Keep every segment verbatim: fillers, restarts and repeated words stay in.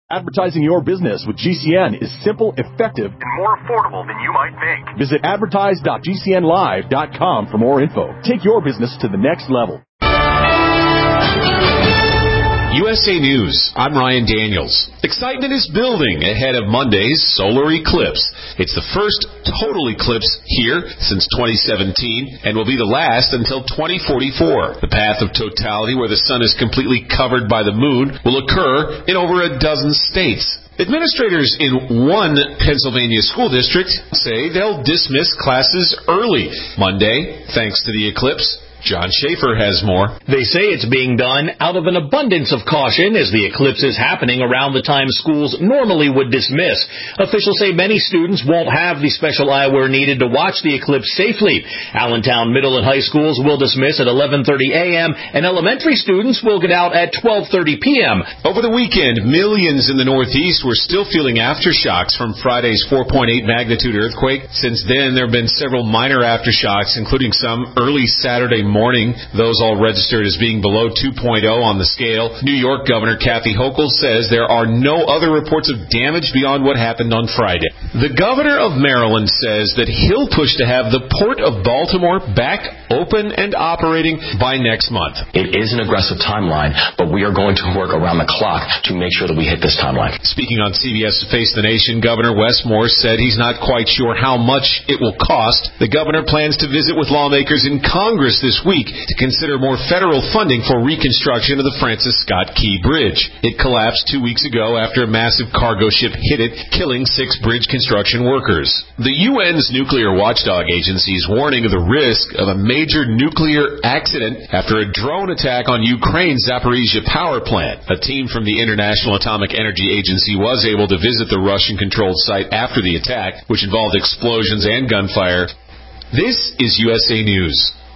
Advertising your business with G C N is simple, effective, and more affordable than you might think. Visit advertise dot g c n live dot com for more info. Take your business to the next level. U S A News, I'm Ryan Daniels. Excitement is building ahead of Monday's solar eclipse. It's the first total eclipse here since twenty seventeen and will be the last until twenty forty-four. The path of totality, where the sun is completely covered by the moon, will occur in over a dozen states. Administrators in one Pennsylvania school district say they'll dismiss classes early Monday thanks to the eclipse. John Schaefer has more. They say it's being done out of an abundance of caution as the eclipse is happening around the time schools normally would dismiss. Officials say many students won't have the special eyewear needed to watch the eclipse safely. Allentown middle and high schools will dismiss at eleven thirty a.m. and elementary students will get out at twelve thirty p.m. Over the weekend, millions in the Northeast were still feeling aftershocks from Friday's four point eight magnitude earthquake. Since then, there have been several minor aftershocks, including some early Saturday morning. morning. Those all registered as being below two point oh on the scale. New York Governor Kathy Hochul says there are no other reports of damage beyond what happened on Friday. The governor of Maryland says that he'll push to have the Port of Baltimore back open and operating by next month. It is an aggressive timeline, but we are going to work around the clock to make sure that we hit this timeline. Speaking on C B S Face the Nation, Governor Wes Moore said he's not quite sure how much it will cost. The governor plans to visit with lawmakers in Congress this week to consider more federal funding for reconstruction of the Francis Scott Key Bridge. It collapsed two weeks ago after a massive cargo ship hit it, killing six bridge construction workers. The U N's nuclear watchdog agency is warning of the risk of a major nuclear accident after a drone attack on Ukraine's Zaporizhzhia power plant. A team from the International Atomic Energy Agency was able to visit the Russian-controlled site after the attack, which involved explosions and gunfire. This is U S A News.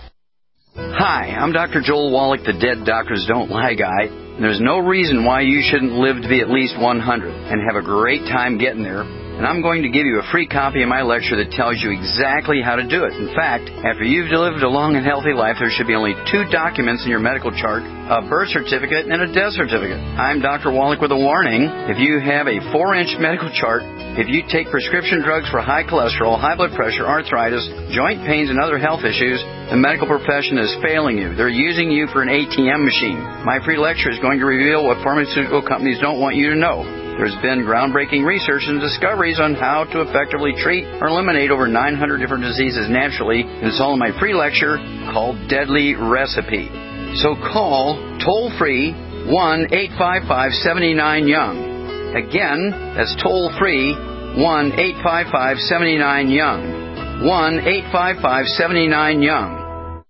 Hi, I'm Doctor Joel Wallach, the Dead Doctors Don't Lie guy. There's no reason why you shouldn't live to be at least one hundred and have a great time getting there. And I'm going to give you a free copy of my lecture that tells you exactly how to do it. In fact, after you've lived a long and healthy life, there should be only two documents in your medical chart, a birth certificate and a death certificate. I'm Doctor Wallach with a warning. If you have a four-inch medical chart, if you take prescription drugs for high cholesterol, high blood pressure, arthritis, joint pains, and other health issues, the medical profession is failing you. They're using you for an A T M machine. My free lecture is going to reveal what pharmaceutical companies don't want you to know. There's been groundbreaking research and discoveries on how to effectively treat or eliminate over nine hundred different diseases naturally, and it's all in my free lecture called Deadly Recipe. So call toll-free one eight five five, seven nine, young. Again, that's toll-free one eight five five, seven nine, young. one eight five five, seven nine, young.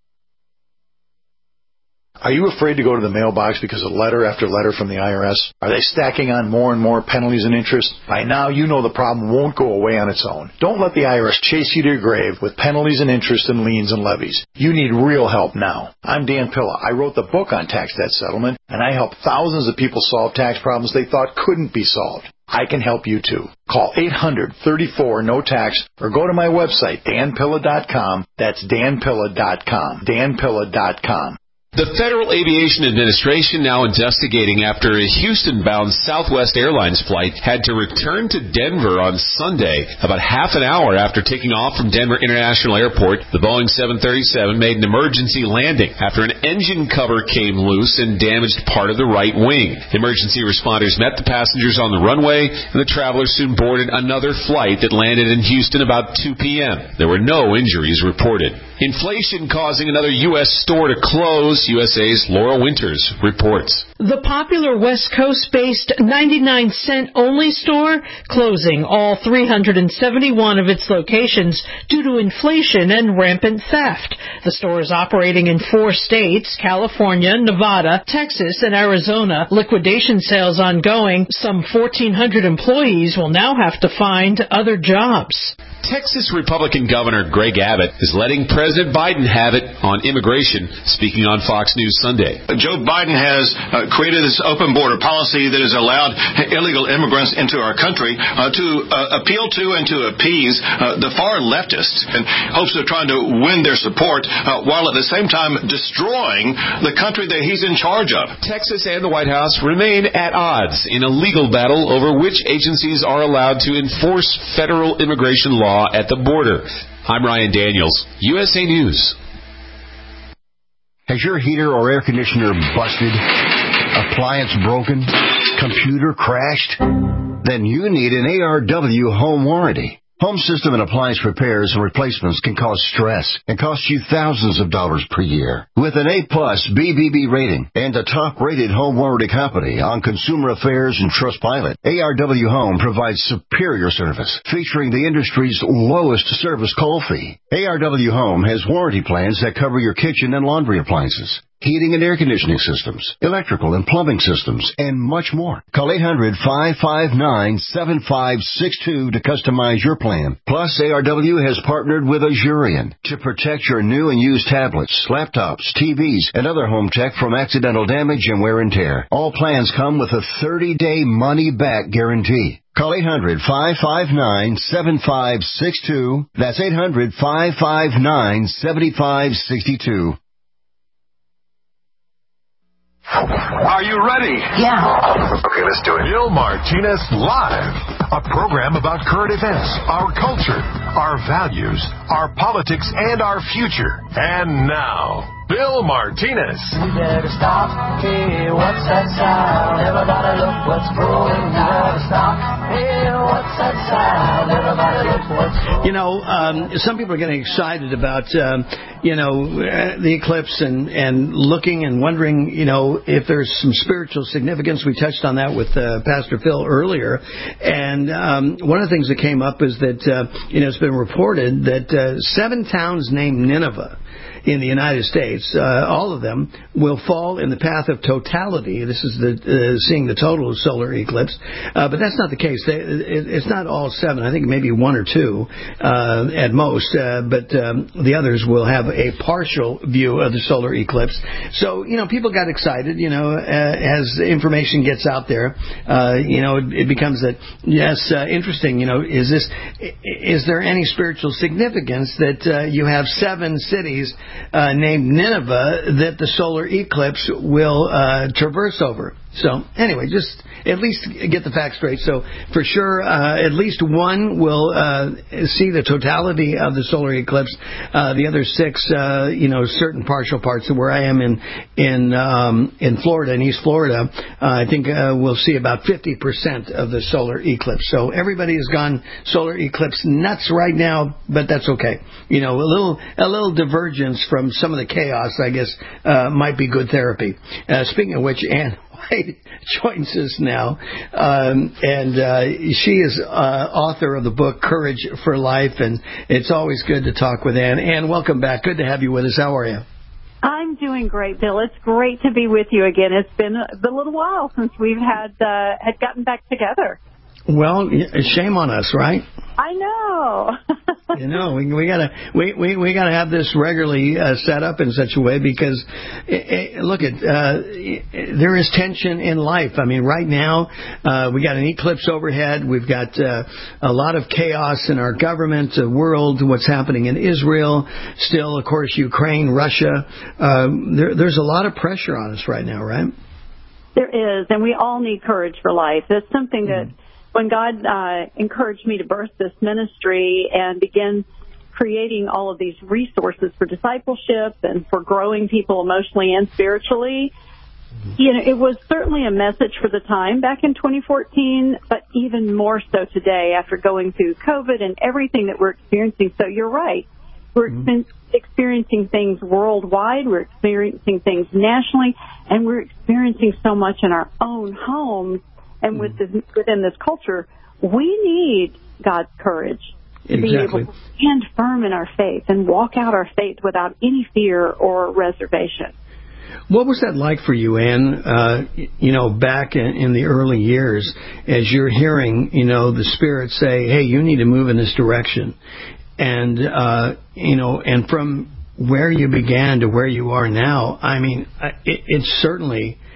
Are you afraid to go to the mailbox because of letter after letter from the I R S? Are they stacking on more and more penalties and interest? By now, you know the problem won't go away on its own. Don't let the I R S chase you to your grave with penalties and interest and liens and levies. You need real help now. I'm Dan Pilla. I wrote the book on tax debt settlement, and I help thousands of people solve tax problems they thought couldn't be solved. I can help you too. Call eight hundred, thirty-four, no tax or go to my website, dan pilla dot com. That's dan pilla dot com. dan pilla dot com. The Federal Aviation Administration now investigating after a Houston-bound Southwest Airlines flight had to return to Denver on Sunday. About half an hour after taking off from Denver International Airport, the Boeing seven thirty-seven made an emergency landing after an engine cover came loose and damaged part of the right wing. Emergency responders met the passengers on the runway, and the travelers soon boarded another flight that landed in Houston about two p.m. There were no injuries reported. Inflation causing another U S store to close. U S A's Laura Winters reports. The popular West Coast-based ninety-nine cent only store closing all three hundred seventy-one of its locations due to inflation and rampant theft. The store is operating in four states, California, Nevada, Texas, and Arizona. Liquidation sales ongoing. Some fourteen hundred employees will now have to find other jobs. Texas Republican Governor Greg Abbott is letting President Biden have it on immigration, speaking on Fox News Sunday. Joe Biden has uh, created this open border policy that has allowed illegal immigrants into our country uh, to uh, appeal to and to appease uh, the far leftists in hopes of trying to win their support uh, while at the same time destroying the country that he's in charge of. Texas and the White House remain at odds in a legal battle over which agencies are allowed to enforce federal immigration law at the border. I'm Ryan Daniels, U S A News. Has your heater or air conditioner busted? Appliance broken? Computer crashed? Then you need an A R W home warranty. Home system and appliance repairs and replacements can cause stress and cost you thousands of dollars per year. With an A-plus B B B rating and a top-rated home warranty company on Consumer Affairs and Trustpilot, A R W Home provides superior service, featuring the industry's lowest service call fee. A R W Home has warranty plans that cover your kitchen and laundry appliances, heating and air conditioning systems, electrical and plumbing systems, and much more. Call eight hundred, five five nine, seven five six two to customize your plan. Plus, A R W has partnered with Azurion to protect your new and used tablets, laptops, T Vs, and other home tech from accidental damage and wear and tear. All plans come with a thirty-day money-back guarantee. Call eight hundred, five five nine, seven five six two. That's eight hundred, five five nine, seven five six two. Are you ready? Yeah. Okay, let's do it. Bill Martinez Live, a program about current events, our culture, our values, our politics, and our future. And now, Bill Martinez. We better stop. Hey, what's that sound? Everybody look what's brewing. We better stop. Hey, what's that sound? Everybody look what's brewing. You know, um, some people are getting excited about, um, you know, uh, the eclipse and, and looking and wondering, you know, if there's some spiritual significance. We touched on that with uh, Pastor Phil earlier. And um, one of the things that came up is that, uh, you know, it's been reported that uh, seven towns named Nineveh in the United States, uh, all of them will fall in the path of totality. This is the uh, seeing the total solar eclipse, uh, but that's not the case. They, it, it's not all seven. I think maybe one or two uh, at most, uh, but um, the others will have a partial view of the solar eclipse. So, you know, people got excited. You know, uh, as information gets out there, uh, you know, it, it becomes that yes, uh, interesting. You know, is this is there any spiritual significance that uh, you have seven cities Uh, named Nineveh that the solar eclipse will uh, traverse over? So anyway, just at least get the facts straight. So for sure, uh, at least one will uh, see the totality of the solar eclipse. Uh, the other six, uh, you know, certain partial parts. So where I am in in um, in Florida, in East Florida, uh, I think uh, we'll see about fifty percent of the solar eclipse. So everybody has gone solar eclipse nuts right now, but that's okay. You know, a little a little divergence from some of the chaos, I guess, uh, might be good therapy. Uh, speaking of which, Ann White joins us now, um, and uh, she is uh, author of the book Courage for Life, and it's always good to talk with Ann. Ann, welcome back. Good to have you with us. How are you? I'm doing great, Bill. It's great to be with you again. It's been a, a little while since we've had uh, had gotten back together. Well, shame on us, right? I know. You know, we, we gotta we, we, we gotta have this regularly uh, set up in such a way because it, it, look at uh, it, there is tension in life. I mean, right now uh, we got an eclipse overhead. We've got uh, a lot of chaos in our government, the world, what's happening in Israel, still, of course, Ukraine, Russia. Uh, there, there's a lot of pressure on us right now, right? There is, and we all need courage for life. That's something that. Mm-hmm. When God uh, encouraged me to birth this ministry and begin creating all of these resources for discipleship and for growing people emotionally and spiritually, you know, it was certainly a message for the time back in twenty fourteen, but even more so today after going through COVID and everything that we're experiencing. So you're right. We're mm-hmm. experiencing things worldwide. We're experiencing things nationally, and we're experiencing so much in our own homes. And with this, within this culture, we need God's courage to exactly. be able to stand firm in our faith and walk out our faith without any fear or reservation. What was that like for you, Ann, uh, you know, back in, in the early years as you're hearing, you know, the Spirit say, hey, you need to move in this direction? And, uh, you know, and from where you began to where you are now, I mean, it, it's certainly...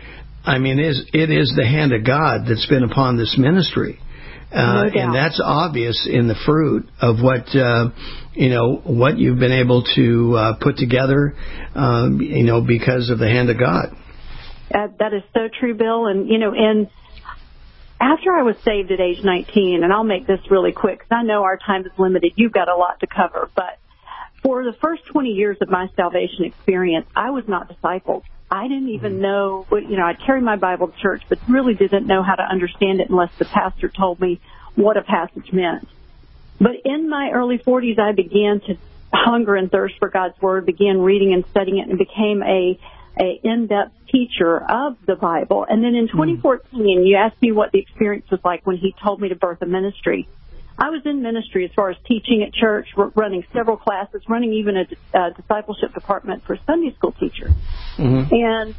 I mean, it is, it is the hand of God that's been upon this ministry. Uh, no and that's obvious in the fruit of what, uh, you know, what you've been able to uh, put together, um, you know, because of the hand of God. Uh, that is so true, Bill. And, you know, and after I was saved at age nineteen, and I'll make this really quick because I know our time is limited. You've got a lot to cover. But for the first twenty years of my salvation experience, I was not discipled. I didn't even know, you know, I'd carry my Bible to church, but really didn't know how to understand it unless the pastor told me what a passage meant. But in my early forties, I began to hunger and thirst for God's Word, began reading and studying it, and became a, a in-depth teacher of the Bible. And then in twenty fourteen, you asked me what the experience was like when he told me to birth a ministry. I was in ministry as far as teaching at church, running several classes, running even a, a discipleship department for a Sunday school teacher. Mm-hmm. And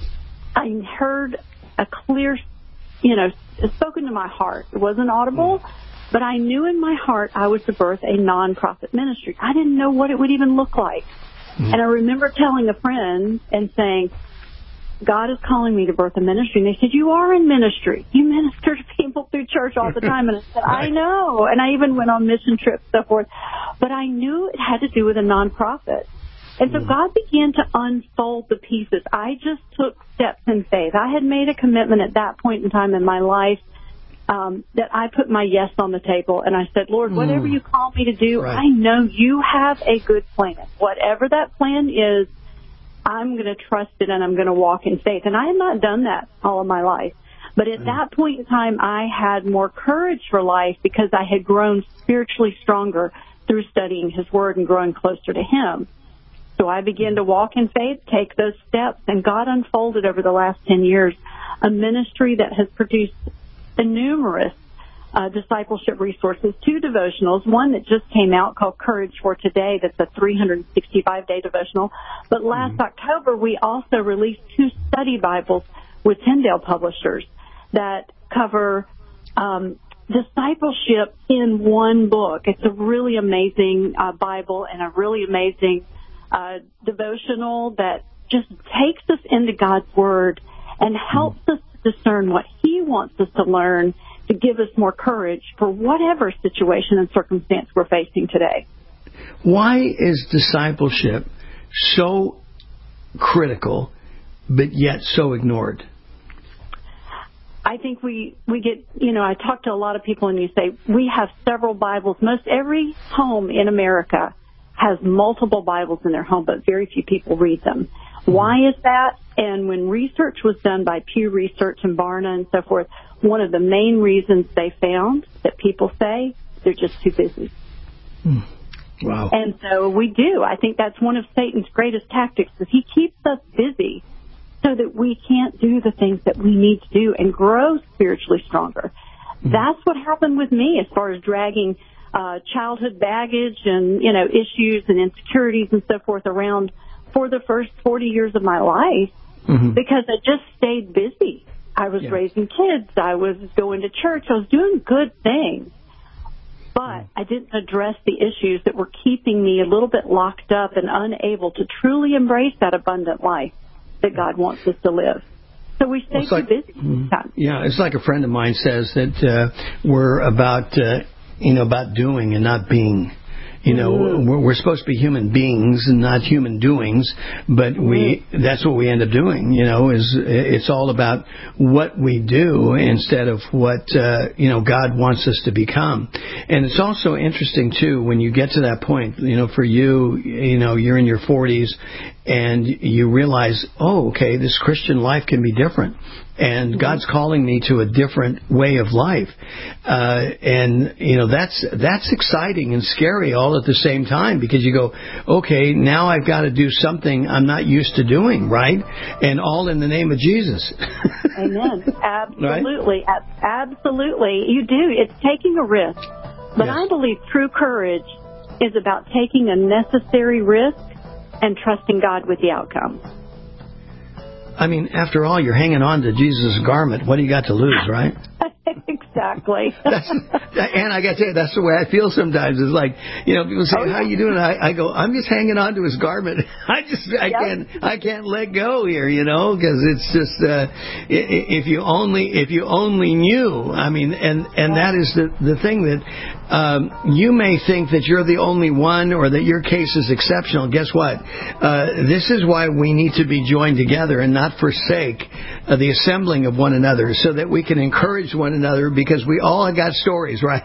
I heard a clear, you know, spoken to my heart. It wasn't audible, mm-hmm. but I knew in my heart I was to birth a nonprofit ministry. I didn't know what it would even look like. Mm-hmm. And I remember telling a friend and saying, God is calling me to birth a ministry. And they said, you are in ministry. You minister to people through church all the time. And I said, right. I know. And I even went on mission trips and so forth. But I knew it had to do with a nonprofit. And so God began to unfold the pieces. I just took steps in faith. I had made a commitment at that point in time in my life um, that I put my yes on the table. And I said, Lord, whatever you call me to do, right. I know you have a good plan. Whatever that plan is, I'm going to trust it and I'm going to walk in faith. And I had not done that all of my life. But at that point in time, I had more courage for life because I had grown spiritually stronger through studying His Word and growing closer to Him. So I began to walk in faith, take those steps, and God unfolded over the last ten years a ministry that has produced numerous Uh, discipleship resources, two devotionals, one that just came out called Courage for Today, that's a three hundred sixty-five day devotional. But last mm-hmm. October, we also released two study Bibles with Tyndale Publishers that cover um, discipleship in one book. It's a really amazing uh, Bible and a really amazing uh, devotional that just takes us into God's Word and helps mm-hmm. us discern what He wants us to learn to give us more courage for whatever situation and circumstance we're facing today. Why is discipleship so critical, but yet so ignored? I think we, we get, you know, I talk to a lot of people and you say, we have several Bibles. Most every home in America has multiple Bibles in their home, but very few people read them. Why is that? And when research was done by Pew Research and Barna and so forth, one of the main reasons they found that people say they're just too busy. Hmm. Wow. And so we do. I think that's one of Satan's greatest tactics is he keeps us busy so that we can't do the things that we need to do and grow spiritually stronger. Hmm. That's what happened with me as far as dragging uh, childhood baggage and, you know, issues and insecurities and so forth around for the first forty years of my life mm-hmm. because I just stayed busy. I was yeah. raising kids. I was going to church. I was doing good things. But I didn't address the issues that were keeping me a little bit locked up and unable to truly embrace that abundant life that God wants us to live. So we stay well, too like, busy. Yeah, it's like a friend of mine says that uh, we're about, uh, you know, about doing and not being. You know, mm-hmm. we're, we're supposed to be human beings and not human doings, but we that's what we end up doing, you know, is it's all about what we do instead of what, uh, you know, God wants us to become. And it's also interesting, too, when you get to that point, you know, for you, you know, you're in your forties and you realize, oh, okay, this Christian life can be different. And God's calling me to a different way of life. Uh, and, you know, that's that's exciting and scary all at the same time because you go, okay, now I've got to do something I'm not used to doing, right? And all in the name of Jesus. Amen. Absolutely. Right? Absolutely. You do. It's taking a risk. But yes. I believe true courage is about taking a necessary risk and trusting God with the outcome. I mean, after all, you're hanging on to Jesus' garment. What do you got to lose, right? Exactly. Exactly. That's, and I got to tell you, that's the way I feel sometimes. It's like, you know, people say, oh, yeah. "How you doing?" I, I go, "I'm just hanging on to his garment. I just, I yep. can't, I can't let go here, you know, because it's just, uh, if you only, if you only knew. I mean, and and that is the the thing that um, you may think that you're the only one or that your case is exceptional. Guess what? Uh, this is why we need to be joined together and not forsake uh, the assembling of one another, so that we can encourage one another, because we all got stories, right?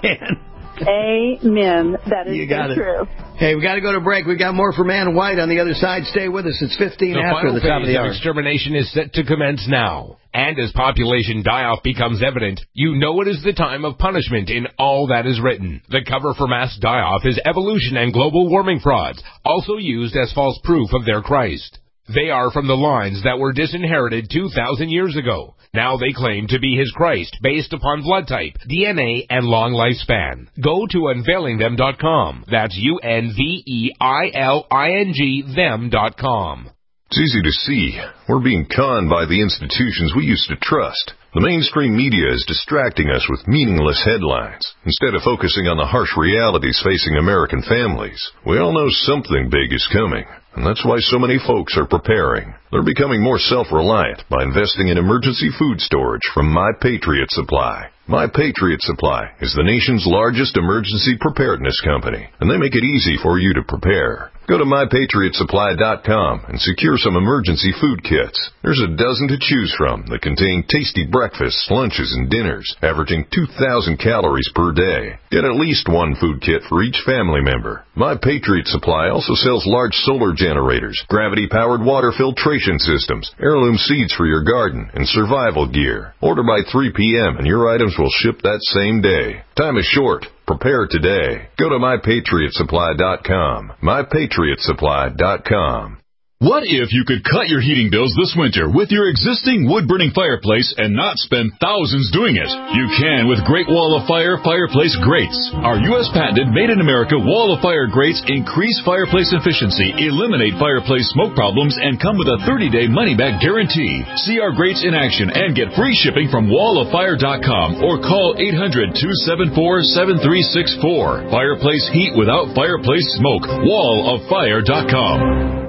Amen. That is you got so it. true. Hey, we got to go to break. We got more from Ann White on the other side. Stay with us. It's fifteen the after the top of the hour. The extermination is set to commence now. And as population die-off becomes evident, you know it is the time of punishment in all that is written. The cover for mass die-off is evolution and global warming frauds, also used as false proof of their Christ. They are from the lines that were disinherited two thousand years ago. Now they claim to be his Christ, based upon blood type, D N A, and long lifespan. Go to unveiling them dot com. That's U N V E I L I N G them dot com. It's easy to see. We're being conned by the institutions we used to trust. The mainstream media is distracting us with meaningless headlines, instead of focusing on the harsh realities facing American families. We all know something big is coming, and that's why so many folks are preparing. They're becoming more self-reliant by investing in emergency food storage from My Patriot Supply. My Patriot Supply is the nation's largest emergency preparedness company, and they make it easy for you to prepare. Go to my patriot supply dot com and secure some emergency food kits. There's a dozen to choose from that contain tasty breakfasts, lunches, and dinners, averaging two thousand calories per day. Get at least one food kit for each family member. My Patriot Supply also sells large solar generators, gravity-powered water filtration systems, heirloom seeds for your garden, and survival gear. Order by three p.m. and your items will ship that same day. Time is short. Prepare today. Go to my patriot supply dot com. my patriot supply dot com. What if you could cut your heating bills this winter with your existing wood-burning fireplace and not spend thousands doing it? You can with Great Wall of Fire fireplace grates. Our U S patented made-in-America Wall of Fire grates increase fireplace efficiency, eliminate fireplace smoke problems, and come with a thirty-day money-back guarantee. See our grates in action and get free shipping from wall of fire dot com or call eight hundred, two seven four, seven three six four. Fireplace heat without fireplace smoke. wall of fire dot com.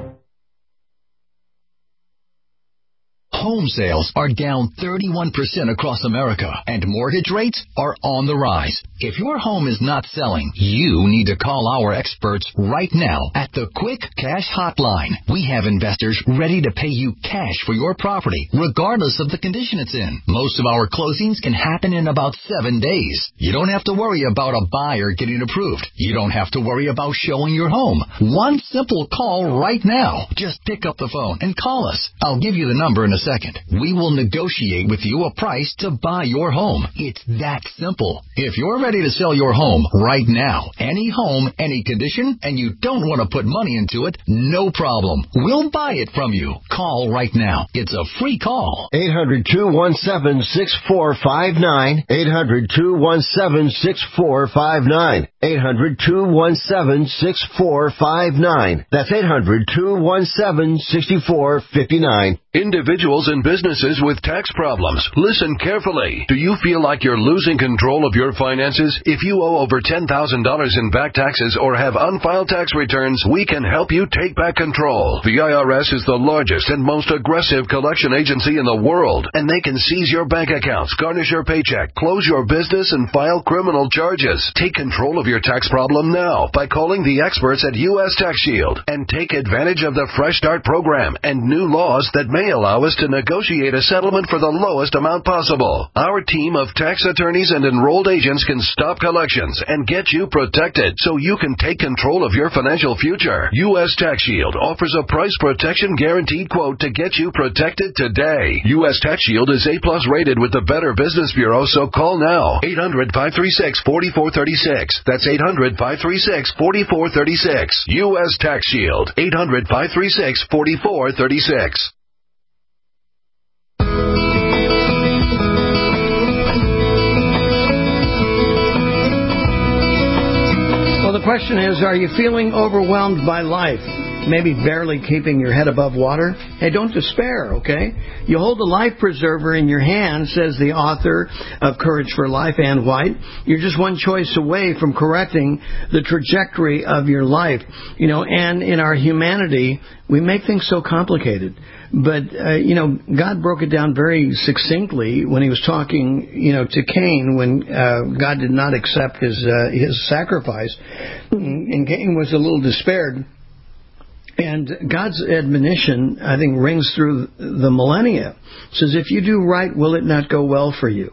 Home sales are down thirty-one percent across America, and mortgage rates are on the rise. If your home is not selling, you need to call our experts right now at the Quick Cash Hotline. We have investors ready to pay you cash for your property, regardless of the condition it's in. Most of our closings can happen in about seven days. You don't have to worry about a buyer getting approved. You don't have to worry about showing your home. One simple call right now. Just pick up the phone and call us. I'll give you the number in a second. We will negotiate with you a price to buy your home. It's that simple. If you're ready to sell your home right now, any home, any condition, and you don't want to put money into it, no problem. We'll buy it from you. Call right now. It's a free call. eight hundred, two one seven, six four five nine. eight hundred, two one seven, six four five nine. eight hundred, two one seven, six four five nine. That's eight hundred, two one seven, six four five nine. Individuals and businesses with tax problems, listen carefully. Do you feel like you're losing control of your finances? If you owe over ten thousand dollars in back taxes or have unfiled tax returns, we can help you take back control. The I R S is the largest and most aggressive collection agency in the world, and they can seize your bank accounts, garnish your paycheck, close your business, and file criminal charges. Take control of your tax problem now by calling the experts at U S Tax Shield and take advantage of the Fresh Start program and new laws that may allow us to negotiate a settlement for the lowest amount possible. Our team of tax attorneys and enrolled agents can stop collections and get you protected so you can take control of your financial future. U S Tax Shield offers a price protection guaranteed quote to get you protected today. U S Tax Shield is A plus rated with the Better Business Bureau, so call now. eight hundred, five three six, four four three six. That's eight hundred, five three six, four four three six. U S Tax Shield. eight hundred, five three six, four four three six. Well, the question is, are you feeling overwhelmed by life? maybe barely keeping your head above water, hey, don't despair, okay? You hold a life preserver in your hand, says the author of Courage for Life, Ann White. You're just one choice away from correcting the trajectory of your life. You know, and in our humanity, we make things so complicated. But, uh, you know, God broke it down very succinctly when he was talking, you know, to Cain when uh, God did not accept his uh, his sacrifice. And Cain was a little despaired. And God's admonition, I think, rings through the millennia. It says, if you do right, will it not go well for you?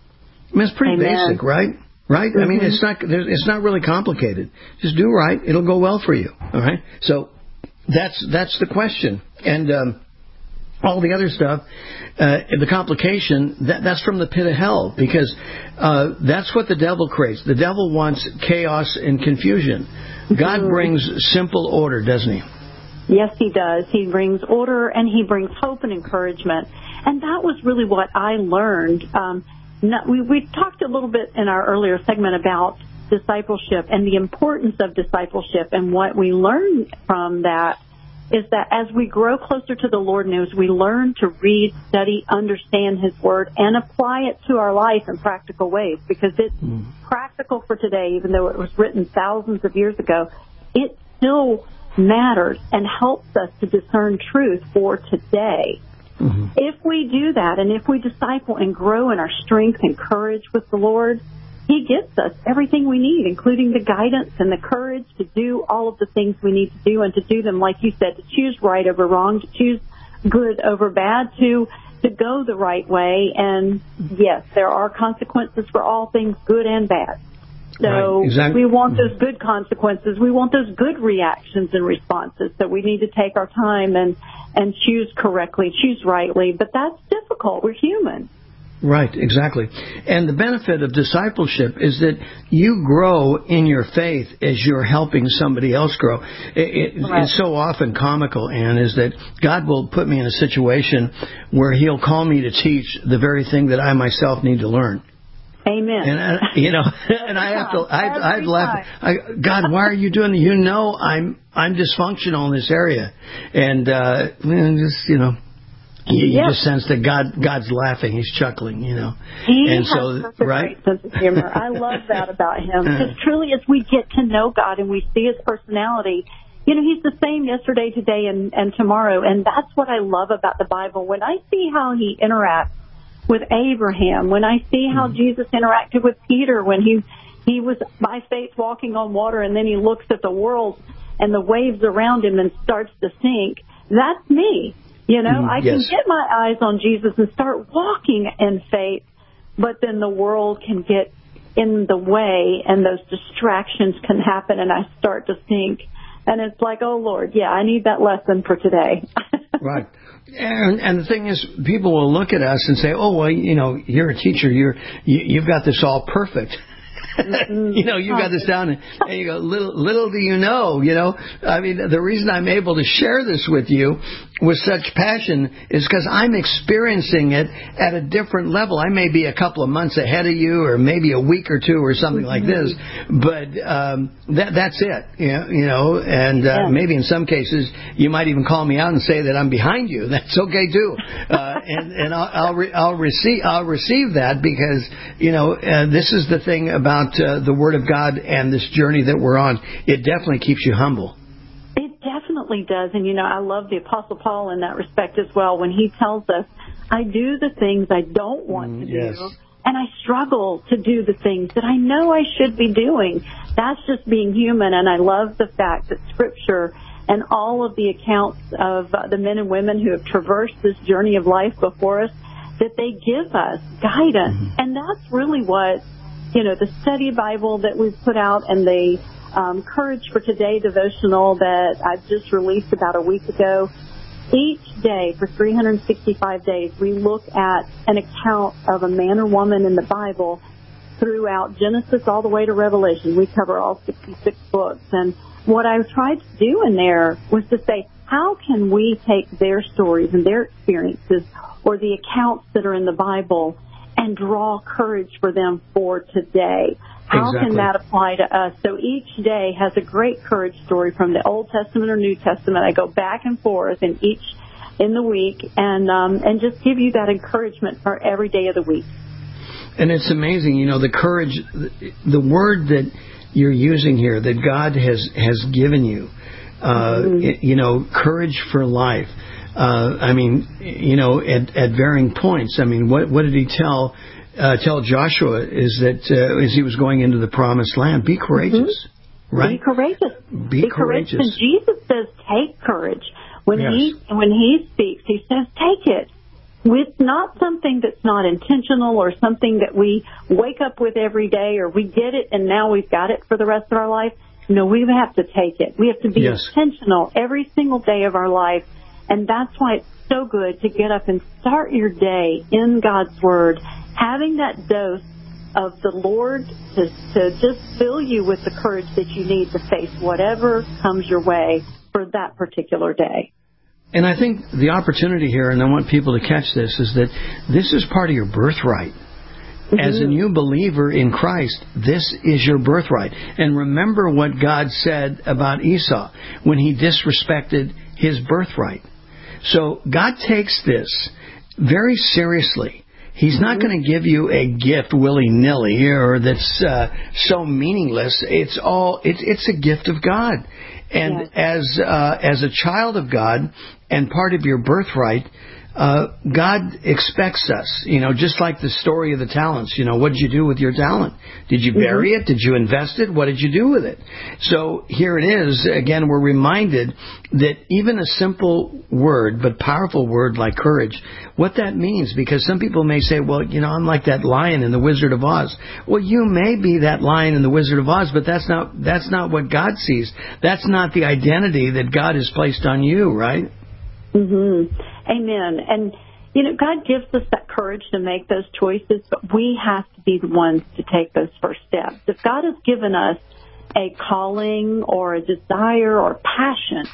I mean, it's pretty Amen. basic, right? Right? Mm-hmm. I mean, it's not it's not really complicated. Just do right, it'll go well for you. All right? So that's that's the question. And um, all the other stuff, uh, the complication, that, that's from the pit of hell, because uh, that's what the devil creates. The devil wants chaos and confusion. God mm-hmm. brings simple order, doesn't he? Yes, he does. He brings order, and he brings hope and encouragement. And that was really what I learned. Um, we, we talked a little bit in our earlier segment about discipleship and the importance of discipleship. And what we learn from that is that as we grow closer to the Lord and as we learn to read, study, understand his word, and apply it to our life in practical ways, because it's mm. practical for today, even though it was written thousands of years ago, it still matters and helps us to discern truth for today. Mm-hmm. If we do that, and if we disciple and grow in our strength and courage with the Lord, he gives us everything we need, including the guidance and the courage to do all of the things we need to do, and to do them, like you said, to choose right over wrong, to choose good over bad, to to go the right way. And yes, there are consequences for all things, good and bad. So right, exactly. We want those good consequences. We want those good reactions and responses. So we need to take our time and, and choose correctly, choose rightly. But that's difficult. We're human. Right, exactly. And the benefit of discipleship is that you grow in your faith as you're helping somebody else grow. It, it, right. It's so often comical, Ann, is that God will put me in a situation where he'll call me to teach the very thing that I myself need to learn. Amen. And I, you know, and I have to, I, I'd laugh. I, God, why are you doing that? You know, I'm, I'm dysfunctional in this area, and uh, just, you know, you, you yeah. just sense that God, God's laughing. He's chuckling, you know. He and has so, such a right? great sense of humor. I love that about him, because truly, as we get to know God and we see his personality, you know, he's the same yesterday, today, and, and tomorrow, and that's what I love about the Bible. When I see how he interacts with Abraham, when I see how mm-hmm. Jesus interacted with Peter when he he was by faith walking on water, and then he looks at the world and the waves around him and starts to sink, that's me. You know, mm, I yes. can get my eyes on Jesus and start walking in faith, but then the world can get in the way and those distractions can happen and I start to sink. And it's like, oh, Lord, yeah, I need that lesson for today. Right. And, and the thing is, people will look at us and say, oh, well, you know, you're a teacher. You're, you, you've got this all perfect. you know, you got this down, and, and you go, little, little do you know, you know. I mean, the reason I'm able to share this with you with such passion is because I'm experiencing it at a different level. I may be a couple of months ahead of you, or maybe a week or two, or something like this, but um, that, that's it, you know, you know and uh, yeah. maybe in some cases you might even call me out and say that I'm behind you. That's okay too, uh, and and I'll I'll, re- I'll receive I'll receive that, because you know uh, this is the thing about uh, the Word of God and this journey that we're on. It definitely keeps you humble. It definitely does. And, you know, I love the Apostle Paul in that respect as well, when he tells us, I do the things I don't want mm, to yes. do, and I struggle to do the things that I know I should be doing. That's just being human. And I love the fact that Scripture and all of the accounts of uh, the men and women who have traversed this journey of life before us, that they give us guidance. Mm-hmm. And that's really what, you know, the study Bible that we've put out, and the um, Courage for Today devotional that I've just released about a week ago. Each day for three hundred sixty-five days, we look at an account of a man or woman in the Bible throughout Genesis all the way to Revelation. We cover all sixty-six books. And what I tried to do in there was to say, how can we take their stories and their experiences, or the accounts that are in the Bible, and draw courage for them for today? How Exactly. can that apply to us? So each day has a great courage story from the Old Testament or New Testament. I go back and forth in each in the week and um, and just give you that encouragement for every day of the week. And it's amazing, you know, the courage, the word that you're using here that God has has given you, uh, mm-hmm. you know, courage for life. Uh, I mean, you know, at, at varying points. I mean, what what did he tell uh, tell Joshua is that uh, as he was going into the promised land, be courageous, mm-hmm. right? Be courageous. Be, be courageous. courageous. And Jesus says, take courage. When yes. he when he speaks, he says, take it. With not something that's not intentional or something that we wake up with every day or we get it and now we've got it for the rest of our life. No, we have to take it. We have to be yes. intentional every single day of our life. And that's why it's so good to get up and start your day in God's Word, having that dose of the Lord to, to just fill you with the courage that you need to face whatever comes your way for that particular day. And I think the opportunity here, and I want people to catch this, is that this is part of your birthright. Mm-hmm. As a new believer in Christ, this is your birthright. And remember what God said about Esau when he disrespected his birthright. So God takes this very seriously. He's not going to give you a gift willy-nilly or that's uh, so meaningless. It's all it's it's a gift of God. And yes. as uh, as a child of God and part of your birthright, uh, God expects us, you know, just like the story of the talents. You know, what did you do with your talent? Did you bury mm-hmm. it? Did you invest it? What did you do with it? So here it is. Again, we're reminded that even a simple word, but powerful word like courage, what that means, because some people may say, well, you know, I'm like that lion in the Wizard of Oz. Well, you may be that lion in the Wizard of Oz, but that's not that's not what God sees. That's not the identity that God has placed on you, right? Mm-hmm. Amen. And, you know, God gives us that courage to make those choices, but we have to be the ones to take those first steps. If God has given us a calling or a desire or passion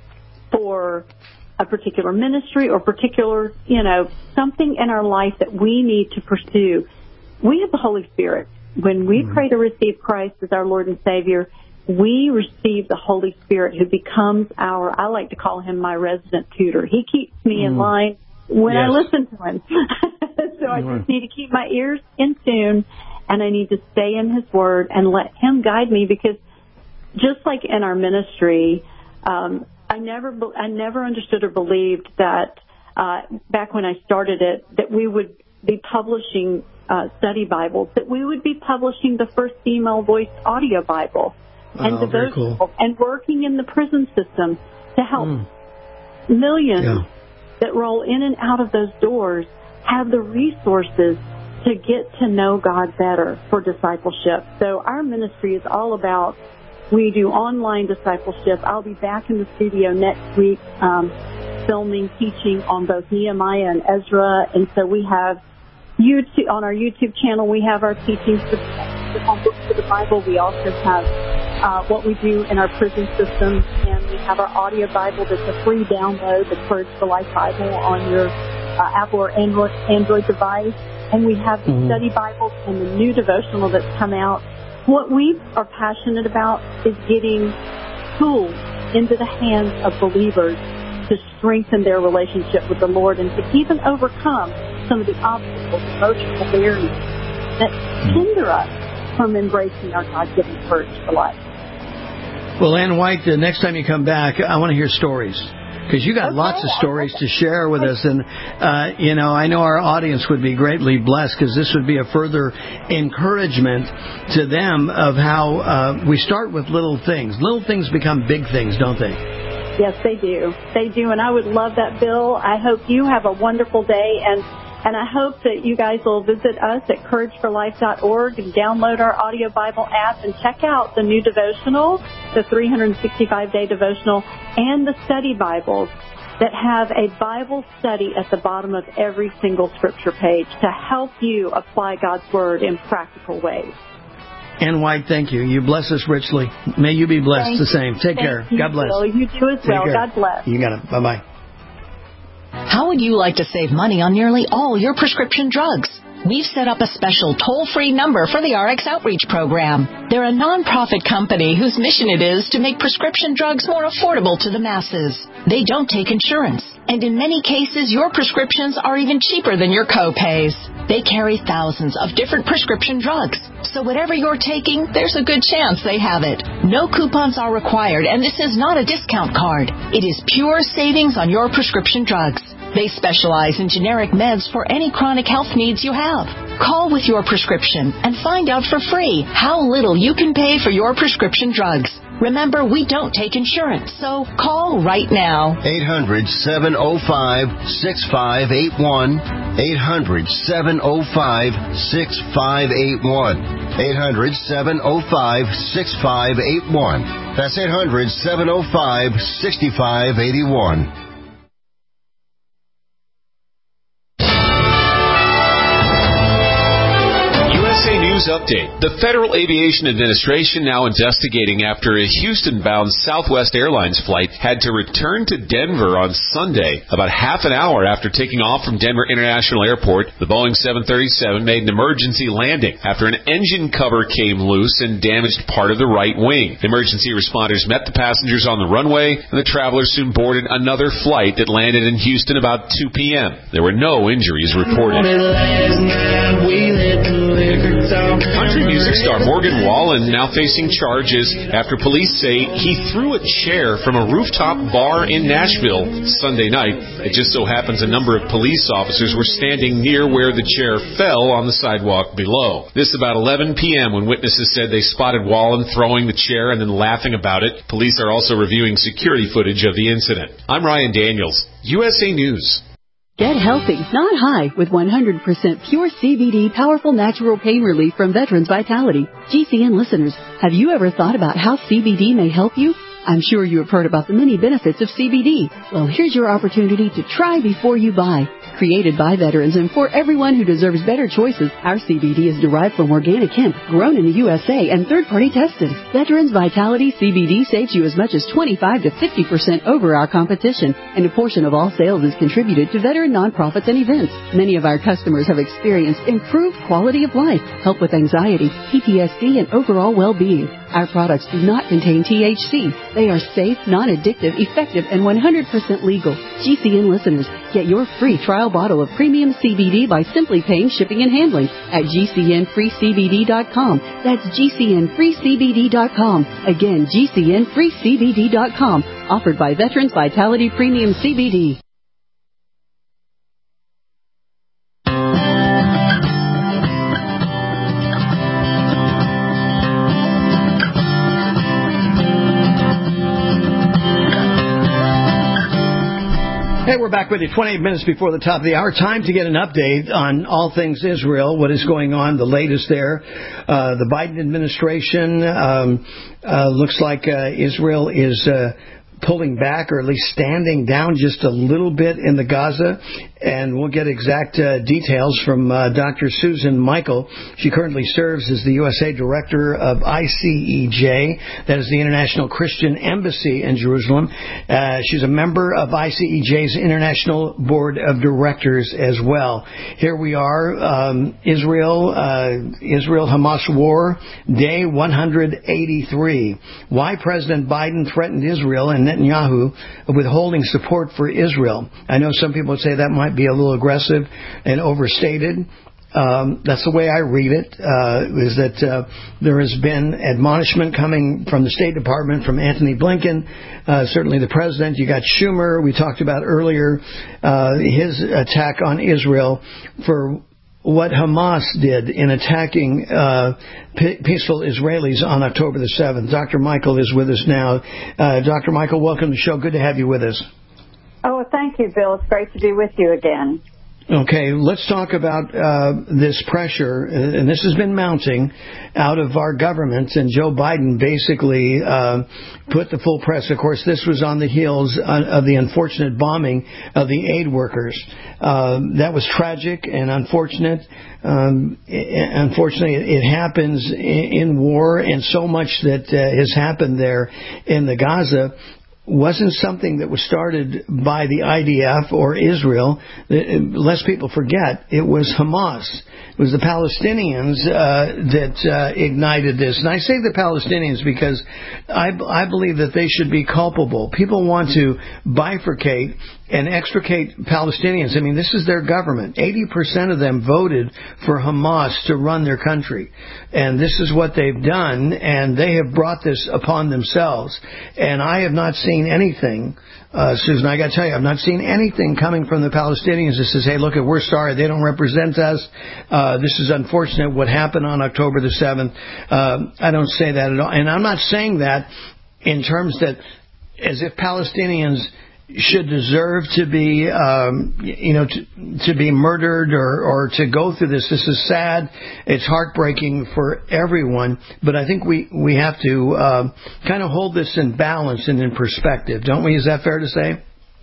for a particular ministry or particular, you know, something in our life that we need to pursue, we have the Holy Spirit. When we mm-hmm. pray to receive Christ as our Lord and Savior, we receive the Holy Spirit who becomes our, I like to call him my resident tutor. He keeps me mm. in line when yes. I listen to him. so I mm. just need to keep my ears in tune, and I need to stay in his word and let him guide me, because just like in our ministry, um, I never I never understood or believed that uh, back when I started it, that we would be publishing uh, study Bibles, that we would be publishing the first female voiced audio Bible. And oh, very cool. and working in the prison system to help mm. millions yeah. that roll in and out of those doors have the resources to get to know God better for discipleship. So our ministry is all about, we do online discipleship. I'll be back in the studio next week um, filming, teaching on both Nehemiah and Ezra. And so we have YouTube, on our YouTube channel, we have our teachings on books of the Bible. We also have Uh, what we do in our prison system, and we have our audio Bible that's a free download, the Courage for Life Bible, on your uh, Apple or Android, Android device, and we have the mm-hmm. study Bibles and the new devotional that's come out. What we are passionate about is getting tools into the hands of believers to strengthen their relationship with the Lord and to even overcome some of the obstacles, emotional barriers that hinder us from embracing our God-given courage for life. Well, Ann White, the next time you come back, I want to hear stories, because you got okay, lots of stories to share with us. And, uh, you know, I know our audience would be greatly blessed, because this would be a further encouragement to them of how uh, we start with little things. Little things become big things, don't they? Yes, they do. They do. And I would love that, Bill. I hope you have a wonderful day. And And I hope that you guys will visit us at courage for life dot org and download our audio Bible app and check out the new devotional, the three hundred sixty-five day devotional, and the study Bibles that have a Bible study at the bottom of every single scripture page to help you apply God's Word in practical ways. Ann White, thank you. You bless us richly. May you be blessed Thank the same. Take Thank care. You, God bless. Bill. You do as Take well. care. God bless. You got it. Bye-bye. How would you like to save money on nearly all your prescription drugs? we've set up a special toll-free number for the R X Outreach Program. They're a nonprofit company whose mission it is to make prescription drugs more affordable to the masses. They don't take insurance, and in many cases, your prescriptions are even cheaper than your co-pays. They carry thousands of different prescription drugs, so whatever you're taking, there's a good chance they have it. No coupons are required, and this is not a discount card. It is pure savings on your prescription drugs. They specialize in generic meds for any chronic health needs you have. Call with your prescription and find out for free how little you can pay for your prescription drugs. Remember, we don't take insurance, so call right now. eight hundred, seven oh five, six five eight one. eight hundred, seven oh five, six five eight one. eight hundred, seven oh five, six five eight one. That's eight hundred, seven oh five, six five eight one. News update. The Federal Aviation Administration now investigating after a Houston-bound Southwest Airlines flight had to return to Denver on Sunday. About half an hour after taking off from Denver International Airport, the Boeing seven thirty-seven made an emergency landing after an engine cover came loose and damaged part of the right wing. Emergency responders met the passengers on the runway, and the travelers soon boarded another flight that landed in Houston about two p.m. There were no injuries reported. Country music star Morgan Wallen now facing charges after police say he threw a chair from a rooftop bar in Nashville Sunday night. It just so happens a number of police officers were standing near where the chair fell on the sidewalk below. This about eleven p.m. when witnesses said they spotted Wallen throwing the chair and then laughing about it. Police are also reviewing security footage of the incident. I'm Ryan Daniels, U S A News. Get healthy, not high, with one hundred percent pure C B D powerful natural pain relief from Veterans Vitality. G C N listeners, have you ever thought about how C B D may help you? I'm sure you have heard about the many benefits of C B D. Well, here's your opportunity to try before you buy. Created by veterans and for everyone who deserves better choices, our C B D is derived from organic hemp, grown in the U S A and third-party tested. Veterans Vitality C B D saves you as much as twenty-five to fifty percent over our competition, and a portion of all sales is contributed to veteran nonprofits and events. Many of our customers have experienced improved quality of life, help with anxiety, P T S D, and overall well-being. Our products do not contain T H C. They are safe, non-addictive, effective, and one hundred percent legal. G C N listeners, get your free trial bottle of premium C B D by simply paying shipping and handling at G C N free C B D dot com. That's G C N free C B D dot com. Again, G C N free C B D dot com. Offered by Veterans Vitality Premium C B D. Hey, we're back with you twenty-eight minutes before the top of the hour. Time to get an update on all things Israel, what is going on, the latest there. Uh, the Biden administration um, uh, looks like uh, Israel is uh, pulling back, or at least standing down just a little bit in the Gaza. And we'll get exact uh, details from uh, Doctor Susan Michael. She currently serves as the U S A Director of I C E J, that is the International Christian Embassy in Jerusalem. Uh, she's a member of I C E J's International Board of Directors as well. Here we are, um, Israel, uh, Israel-Hamas war, day one hundred eighty-three. Why President Biden threatened Israel and Netanyahu withholding support for Israel. I know some people would say that might be a little aggressive and overstated. Um, that's the way I read it, uh, is that uh, there has been admonishment coming from the State Department, from Anthony Blinken, uh, certainly the President. You got Schumer, we talked about earlier, uh, his attack on Israel for what Hamas did in attacking uh, p- peaceful Israelis on October the seventh. Doctor Michael is with us now. Uh, Doctor Michael, welcome to the show. Good to have you with us. Oh, thank you, Bill. It's great to be with you again. Okay, let's talk about uh, this pressure, and this has been mounting out of our government, and Joe Biden basically uh, put the full press. Of course, this was on the heels of the unfortunate bombing of the aid workers. Uh, that was tragic and unfortunate. Um, unfortunately, it happens in war, and so much that uh, has happened there in the Gaza. wasn't something that was started by the I D F or Israel. Lest people forget, it was Hamas. It was the Palestinians uh, that uh, ignited this. And I say the Palestinians because I, I believe that they should be culpable. People want to bifurcate and extricate Palestinians. I mean, this is their government. eighty percent of them voted for Hamas to run their country. And this is what they've done, and they have brought this upon themselves. And I have not seen anything, uh, Susan, I got to tell you, I've not seen anything coming from the Palestinians that says, hey, look, we're sorry, they don't represent us. Uh, this is unfortunate what happened on October the seventh. Uh, I don't say that at all. And I'm not saying that in terms that as if Palestinians should deserve to be, um, you know, to, to be murdered or, or to go through this. This is sad. It's heartbreaking for everyone. But I think we, we have to uh, kind of hold this in balance and in perspective, don't we? Is that fair to say?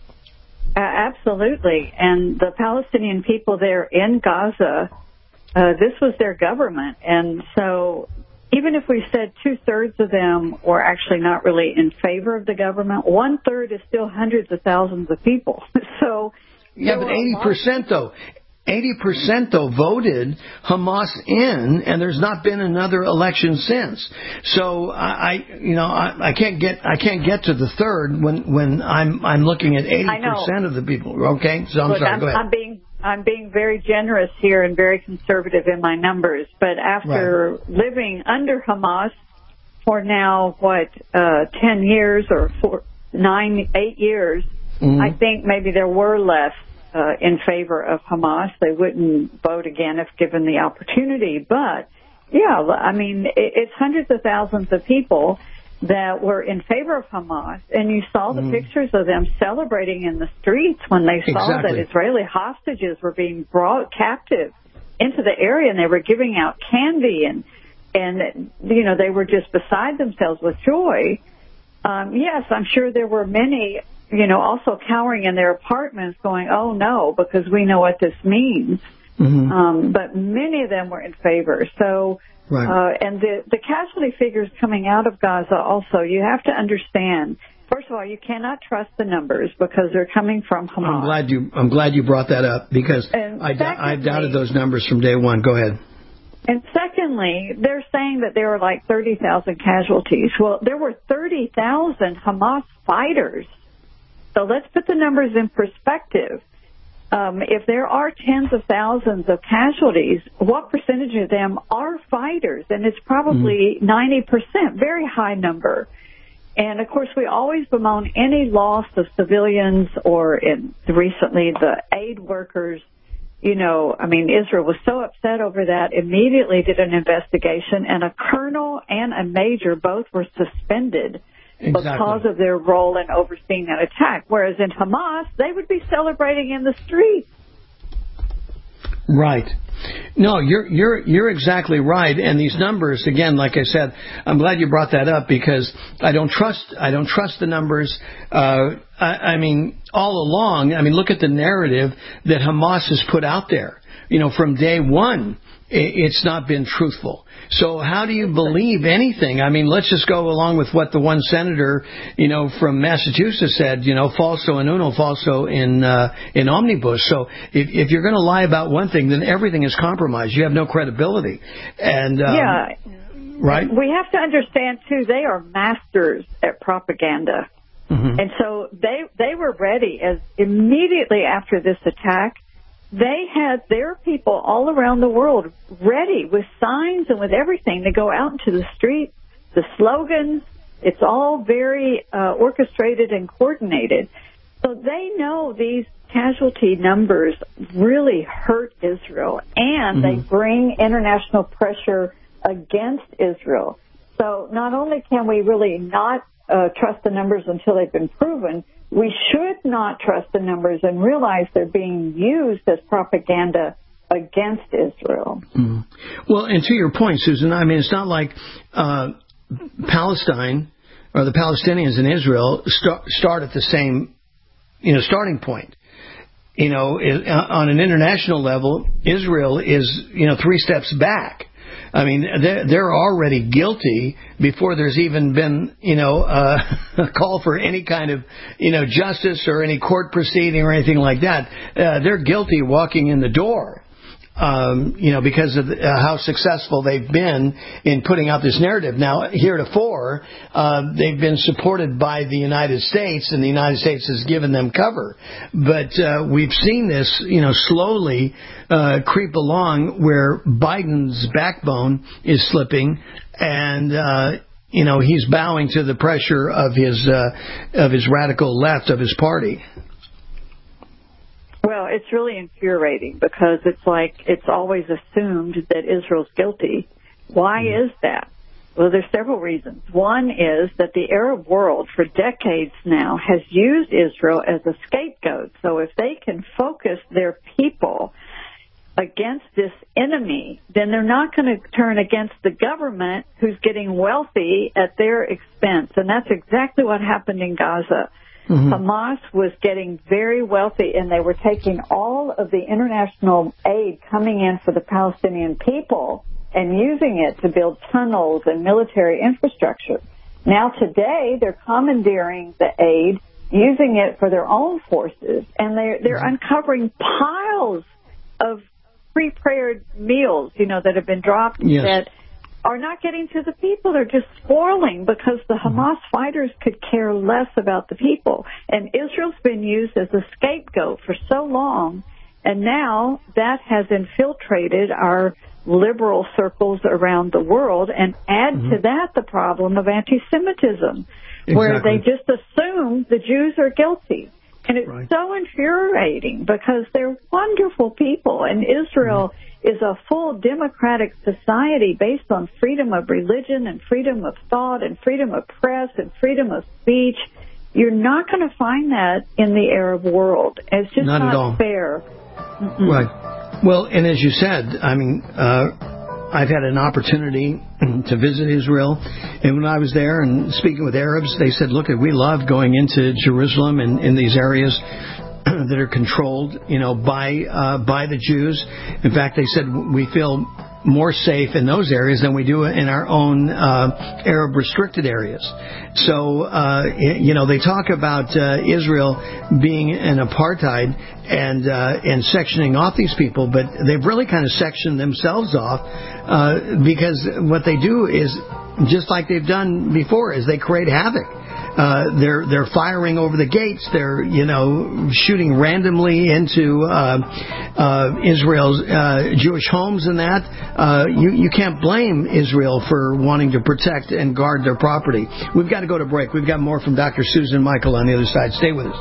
Uh, absolutely. And the Palestinian people there in Gaza, uh, this was their government. And so even if we said two-thirds of them were actually not really in favor of the government, one-third is still hundreds of thousands of people. So yeah, but eighty percent, though. eighty percent, though, voted Hamas in, and there's not been another election since. So I, I you know, I, I can't get I can't get to the third when when I'm I'm looking at eighty percent of the people. Okay, so I'm Look, sorry. I'm, Go ahead. I'm being I'm being very generous here and very conservative in my numbers. But after right. living under Hamas for now, what, uh, ten years or four, nine, eight years, mm-hmm. I think maybe there were less uh, in favor of Hamas. They wouldn't vote again if given the opportunity. But, yeah, I mean, it, it's hundreds of thousands of people that were in favor of Hamas, and you saw the mm. pictures of them celebrating in the streets when they saw exactly. that Israeli hostages were being brought captive into the area, and they were giving out candy, and, and you know, they were just beside themselves with joy. Um, yes, I'm sure there were many, you know, also cowering in their apartments going, oh, no, because we know what this means. Mm-hmm. Um, but many of them were in favor. So... Right. Uh, and the, the casualty figures coming out of Gaza also, you have to understand, first of all, you cannot trust the numbers because they're coming from Hamas. I'm glad you, I'm glad you brought that up because I, secondly, I doubted those numbers from day one. Go ahead. And secondly, they're saying that there were like thirty thousand casualties. Well, there were thirty thousand Hamas fighters. So let's put the numbers in perspective. Um, if there are tens of thousands of casualties, what percentage of them are fighters? And it's probably mm-hmm. ninety percent, very high number. And, of course, we always bemoan any loss of civilians or in recently the aid workers. You know, I mean, Israel was so upset over that, immediately did an investigation, and a colonel and a major both were suspended. Exactly. Because of their role in overseeing that attack. Whereas in Hamas, they would be celebrating in the streets. Right. No, you're you're you're exactly right. And these numbers, again, like I said, I'm glad you brought that up because I don't trust I don't trust the numbers. Uh, I, I mean, all along, I mean, look at the narrative that Hamas has put out there. You know, from day one, it's not been truthful. So how do you believe anything? I mean, let's just go along with what the one senator, you know, from Massachusetts said, you know, falso in uno, falso in, uh, in omnibus. So if, if you're going to lie about one thing, then everything is compromised. You have no credibility. And, um, yeah. Right. We have to understand, too, they are masters at propaganda. Mm-hmm. And so they, they were ready as immediately after this attack. They had their people all around the world ready with signs and with everything to go out into the streets, the slogans. It's all very uh, orchestrated and coordinated. So they know these casualty numbers really hurt Israel, and mm-hmm. they bring international pressure against Israel. So not only can we really not uh, trust the numbers until they've been proven, we should not trust the numbers and realize they're being used as propaganda against Israel. Mm. Well, and to your point, Susan, I mean, it's not like uh, Palestine or the Palestinians in Israel start, start at the same, you know, starting point. You know, on an international level, Israel is, you know, three steps back. I mean, they're, they're already guilty before there's even been, you know, uh, a call for any kind of, you know, justice or any court proceeding or anything like that. Uh, they're guilty walking in the door. Um, you know, because of the, uh, how successful they've been in putting out this narrative. Now, heretofore, uh, they've been supported by the United States, and the United States has given them cover. But uh, we've seen this, you know, slowly uh, creep along, where Biden's backbone is slipping, and uh, you know, he's bowing to the pressure of his uh, of his radical left of his party. Well, it's really infuriating because it's like it's always assumed that Israel's guilty. Why is that? Well, there's several reasons. One is that the Arab world for decades now has used Israel as a scapegoat. So if they can focus their people against this enemy, then they're not going to turn against the government who's getting wealthy at their expense. And that's exactly what happened in Gaza. Mm-hmm. Hamas was getting very wealthy, and they were taking all of the international aid coming in for the Palestinian people and using it to build tunnels and military infrastructure. Now today, they're commandeering the aid, using it for their own forces, and they're, they're mm-hmm. uncovering piles of pre-prepared meals, you know, that have been dropped yes. that are not getting to the people. They're just spoiling because the Hamas fighters could care less about the people. And Israel's been used as a scapegoat for so long, and now that has infiltrated our liberal circles around the world, and add mm-hmm. to that the problem of anti-Semitism, exactly. where they just assume the Jews are guilty. And it's right. so infuriating because they're wonderful people, and Israel mm-hmm. is a full democratic society based on freedom of religion and freedom of thought and freedom of press and freedom of speech. You're not going to find that in the Arab world. It's just not, not fair. Mm-mm. Right. Well, and as you said, I mean, uh, I've had an opportunity to visit Israel, and when I was there and speaking with Arabs, they said, look, we love going into Jerusalem and in these areas that are controlled, you know, by uh, by the Jews. In fact, they said we feel more safe in those areas than we do in our own uh, Arab restricted areas. So, uh, you know, they talk about uh, Israel being an apartheid and uh, and sectioning off these people, but they've really kind of sectioned themselves off uh, because what they do is, just like they've done before, is they create havoc. Uh, they're they're firing over the gates. They're you know shooting randomly into uh, uh, Israel's uh, Jewish homes and that. Uh, you you can't blame Israel for wanting to protect and guard their property. We've got to go to break. We've got more from Doctor Susan Michael on the other side. Stay with us.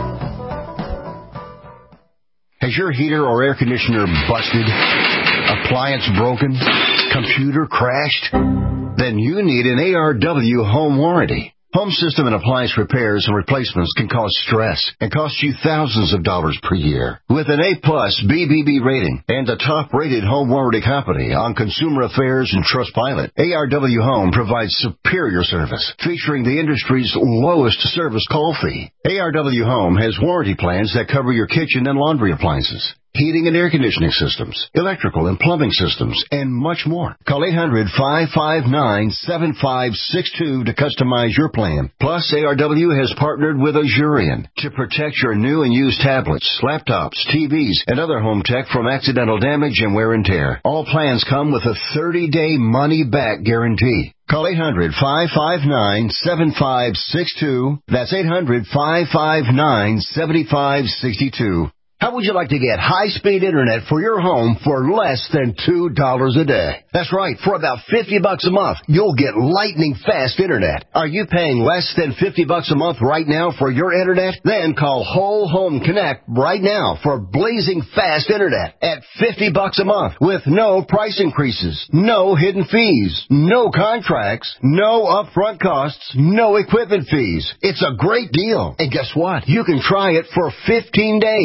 Has your heater or air conditioner busted? Appliance broken? Computer crashed? Then you need an A R W home warranty. Home system and appliance repairs and replacements can cause stress and cost you thousands of dollars per year. With an A-plus B B B rating and a top-rated home warranty company on Consumer Affairs and Trustpilot, A R W Home provides superior service, featuring the industry's lowest service call fee. A R W Home has warranty plans that cover your kitchen and laundry appliances, heating and air conditioning systems, electrical and plumbing systems, and much more. Call eight hundred, five five nine, seven five six two to customize your plan. Plus, A R W has partnered with Azurion to protect your new and used tablets, laptops, T Vs, and other home tech from accidental damage and wear and tear. All plans come with a thirty-day money-back guarantee. Call eight hundred, five five nine, seven five six two. That's eight hundred, five five nine, seven five six two. How would you like to get high-speed internet for your home for less than two dollars a day? That's right. For about fifty bucks a month, you'll get lightning-fast internet. Are you paying less than fifty bucks a month right now for your internet? Then call Whole Home Connect right now for blazing fast internet at fifty bucks a month with no price increases, no hidden fees, no contracts, no upfront costs, no equipment fees. It's a great deal. And guess what? You can try it for fifteen days. If you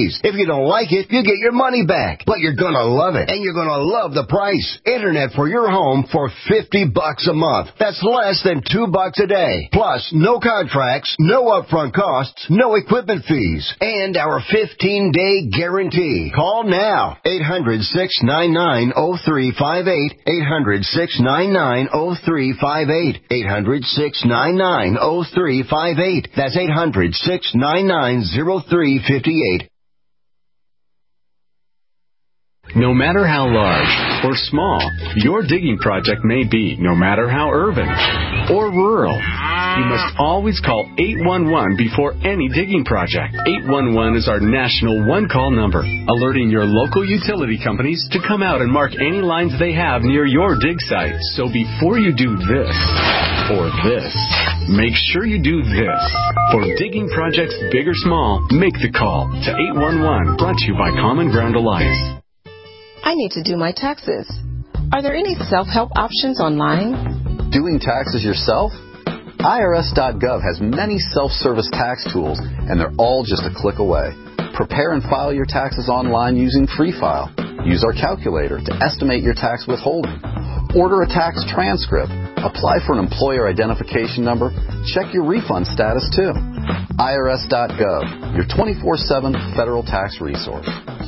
you don't like it, you get your money back. But you're going to love it, and you're going to love the price. Internet for your home for fifty bucks a month. That's less than two bucks a day. Plus, no contracts, no upfront costs, no equipment fees, and our fifteen-day guarantee. Call now. eight hundred, six nine nine, oh three five eight. eight hundred, six nine nine, oh three five eight. eight hundred, six nine nine, oh three five eight. That's eight hundred, six nine nine, oh three five eight. No matter how large or small your digging project may be, no matter how urban or rural, you must always call eight one one before any digging project. eight one one is our national one-call number, alerting your local utility companies to come out and mark any lines they have near your dig site. So before you do this or this, make sure you do this. For digging projects big or small, make the call to eight one one, brought to you by Common Ground Alliance. I need to do my taxes. Are there any self-help options online? Doing taxes yourself? I R S dot gov has many self-service tax tools, and they're all just a click away. Prepare and file your taxes online using Free File. Use our calculator to estimate your tax withholding. Order a tax transcript. Apply for an employer identification number. Check your refund status, too. I R S dot gov, your twenty-four seven federal tax resource.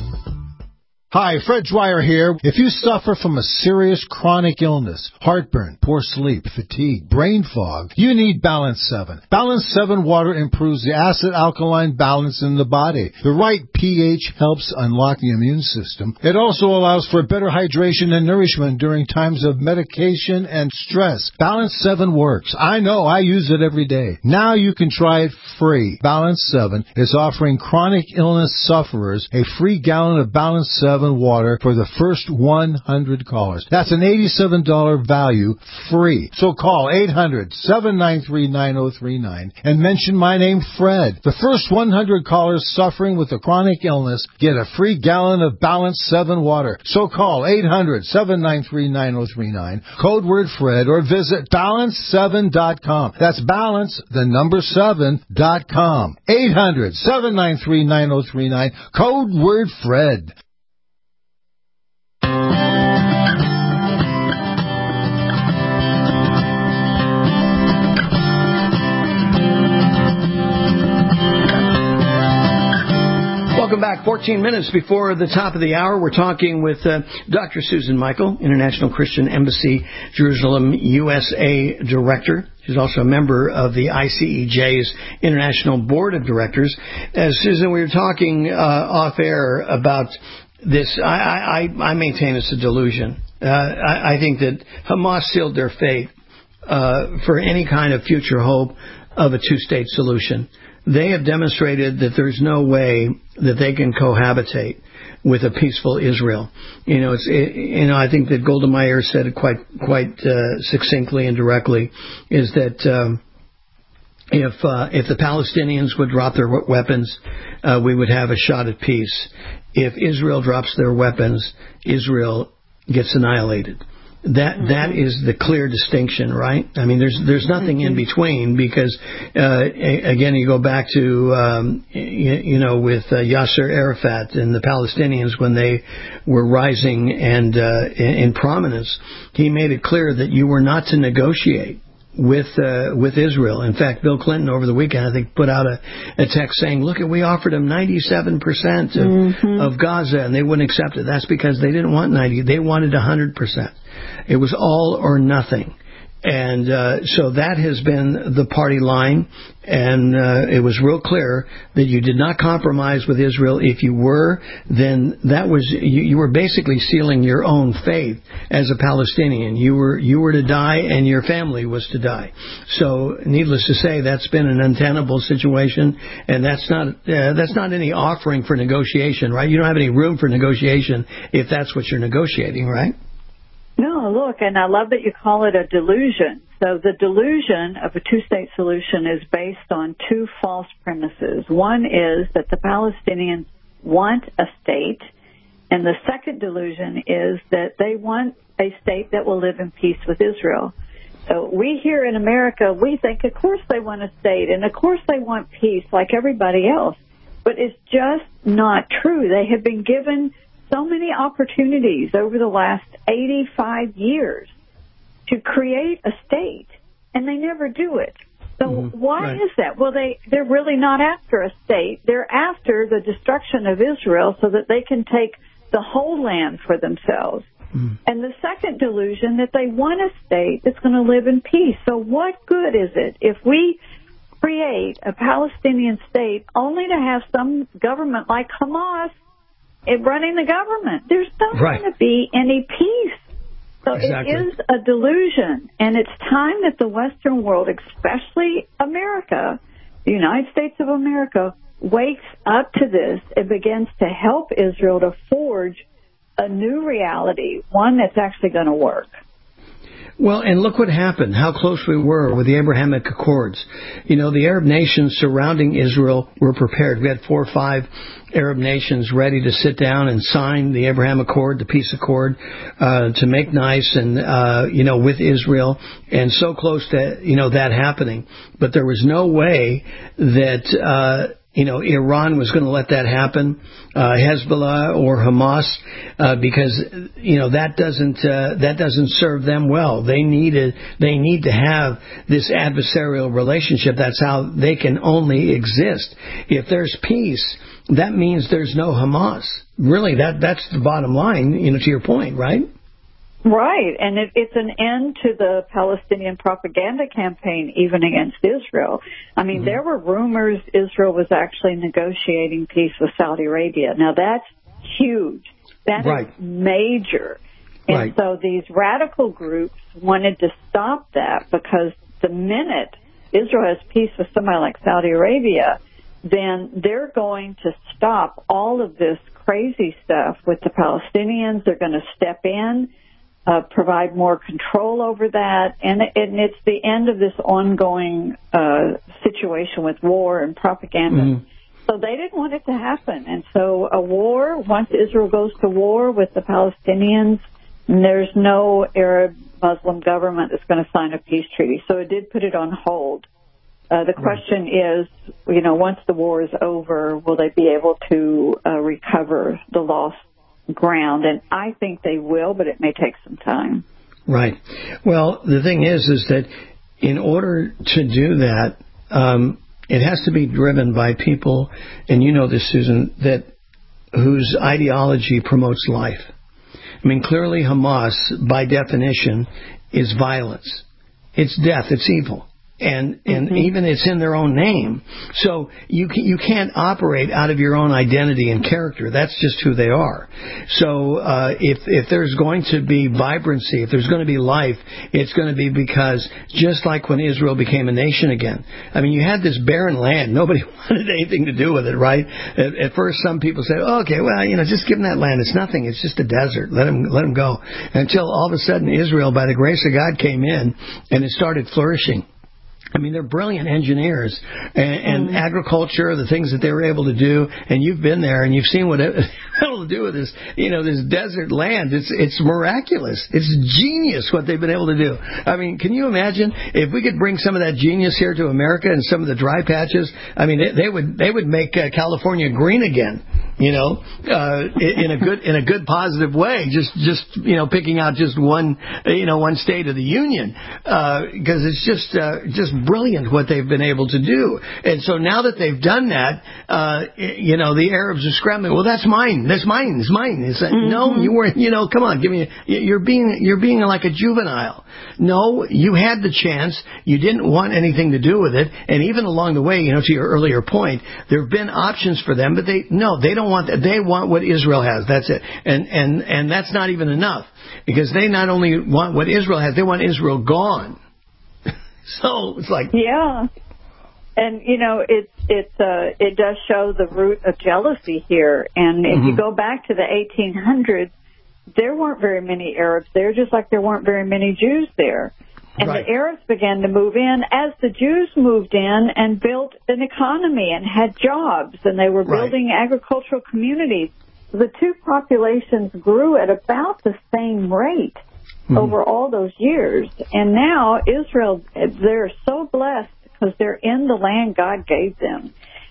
Hi, Fred Dwyer here. If you suffer from a serious chronic illness, heartburn, poor sleep, fatigue, brain fog, you need Balance seven. Balance seven water improves the acid-alkaline balance in the body. The right pH helps unlock the immune system. It also allows for better hydration and nourishment during times of medication and stress. Balance seven works. I know, I use it every day. Now you can try it free. Balance seven is offering chronic illness sufferers a free gallon of Balance seven water for the first one hundred callers. That's an eighty-seven dollars value free. So call eight hundred, seven nine three, nine oh three nine and mention my name, Fred. The first one hundred callers suffering with a chronic illness get a free gallon of Balance seven water. So call eight hundred, seven nine three, nine oh three nine, code word Fred, or visit balance seven dot com. That's balance, the number seven dot com. eight hundred, seven nine three, nine oh three nine, code word Fred. Welcome back. fourteen minutes before the top of the hour, we're talking with uh, Doctor Susan Michael, International Christian Embassy, Jerusalem, U S A Director. She's also a member of the I C E J's International Board of Directors. As Susan, we were talking uh, off air about this. I, I, I maintain it's a delusion. Uh, I, I think that Hamas sealed their fate uh, for any kind of future hope of a two-state solution. They have demonstrated that there's no way that they can cohabitate with a peaceful Israel. You know, it's it, you know I think that Golda Meir said it quite quite uh, succinctly and directly, is that um, if uh, if the Palestinians would drop their weapons, uh, we would have a shot at peace. If Israel drops their weapons, Israel gets annihilated. That mm-hmm. that is the clear distinction, right? I mean, there's there's nothing mm-hmm. in between, because uh, again, you go back to um, you, you know with uh, Yasser Arafat and the Palestinians when they were rising and uh, in prominence, he made it clear that you were not to negotiate with uh, with Israel. In fact, Bill Clinton over the weekend, I think, put out a, a text saying, look, we offered them ninety-seven percent of, mm-hmm. of Gaza, and they wouldn't accept it. That's because they didn't want ninety. They wanted one hundred percent. It was all or nothing. And uh, so that has been the party line, and uh, it was real clear that you did not compromise with Israel. If you were, then that was you, you were basically sealing your own fate as a Palestinian. You were you were to die, and your family was to die. So, needless to say, that's been an untenable situation, and that's not uh, that's not any offering for negotiation, right? You don't have any room for negotiation if that's what you're negotiating, right? No, look, and I love that you call it a delusion. So the delusion of a two-state solution is based on two false premises. One is that the Palestinians want a state, and the second delusion is that they want a state that will live in peace with Israel. So we here in America, we think, of course they want a state, and of course they want peace like everybody else. But it's just not true. They have been given so many opportunities over the last eighty-five years to create a state, and they never do it. So mm-hmm. why right. is that? Well, they, they're really not after a state. They're after the destruction of Israel so that they can take the whole land for themselves. Mm-hmm. And the second delusion, that they want a state that's going to live in peace. So what good is it if we create a Palestinian state only to have some government like Hamas running the government? There's not right. going to be any peace. So exactly. It is a delusion, and it's time that the Western world, especially America, the United States of America, wakes up to this and begins to help Israel to forge a new reality, one that's actually going to work. Well, and look what happened, how close we were with the Abrahamic Accords. You know, the Arab nations surrounding Israel were prepared. We had four or five Arab nations ready to sit down and sign the Abraham Accord, the peace accord, uh, to make nice and, uh, you know, with Israel, and so close to, you know, that happening. But there was no way that, uh, you know, Iran was going to let that happen, uh, Hezbollah or Hamas, uh, because, you know, that doesn't, uh, that doesn't serve them well. They needed, they need to have this adversarial relationship. That's how they can only exist. If there's peace, that means there's no Hamas. Really, that, that's the bottom line, you know, to your point, right? Right, and it, it's an end to the Palestinian propaganda campaign, even against Israel. I mean, mm-hmm. there were rumors Israel was actually negotiating peace with Saudi Arabia. Now, that's huge. That right. is major. And right. so these radical groups wanted to stop that, because the minute Israel has peace with somebody like Saudi Arabia, then they're going to stop all of this crazy stuff with the Palestinians. They're going to step in, Uh, provide more control over that, and, and it's the end of this ongoing uh, situation with war and propaganda. Mm. So they didn't want it to happen, and so a war, once Israel goes to war with the Palestinians, there's no Arab Muslim government that's going to sign a peace treaty. So it did put it on hold. Uh, the question right. is, you know, once the war is over, will they be able to uh, recover the lost ground? And I think they will, but it may take some time. Right. Well, the thing is, is that in order to do that, um, it has to be driven by people, and you know this, Susan, that whose ideology promotes life. I mean, clearly Hamas, by definition, is violence. It's death. It's evil. And and mm-hmm. even it's in their own name. So you can, you can't operate out of your own identity and character. That's just who they are. So uh, if if there's going to be vibrancy, if there's going to be life, it's going to be because just like when Israel became a nation again. I mean, you had this barren land. Nobody wanted anything to do with it, right? At, at first, some people said, oh, okay, well, you know, just give them that land. It's nothing. It's just a desert. Let them, let them go. Until all of a sudden Israel, by the grace of God, came in and it started flourishing. I mean, they're brilliant engineers, and, and mm. agriculture, the things that they were able to do, and you've been there and you've seen what they're able to do with this, you know, this desert land. It's it's miraculous. It's genius what they've been able to do. I mean, can you imagine if we could bring some of that genius here to America and some of the dry patches? I mean, they, they would they would make uh, California green again, you know, uh, in a good in a good positive way. Just just you know, picking out just one you know one state of the union, because uh, it's just uh, just brilliant what they've been able to do. And so now that they've done that, uh, you know, the Arabs are scrambling. Well, that's mine. That's mine. It's mine. It's like, mm-hmm. no, you weren't, you know, come on, give me, you're being, you're being like a juvenile. No, you had the chance. You didn't want anything to do with it. And even along the way, you know, to your earlier point, there have been options for them, but they, no, they don't want that. They want what Israel has. That's it. And, and, and that's not even enough, because they not only want what Israel has, they want Israel gone. So it's like, yeah, and you know, it it uh, it does show the root of jealousy here. And if mm-hmm. you go back to the eighteen hundreds, there weren't very many Arabs there, just like there weren't very many Jews there. And right. the Arabs began to move in as the Jews moved in and built an economy and had jobs, and they were building right. agricultural communities. The two populations grew at about the same rate. Mm-hmm. over all those years. And now Israel, they're so blessed because they're in the land God gave them.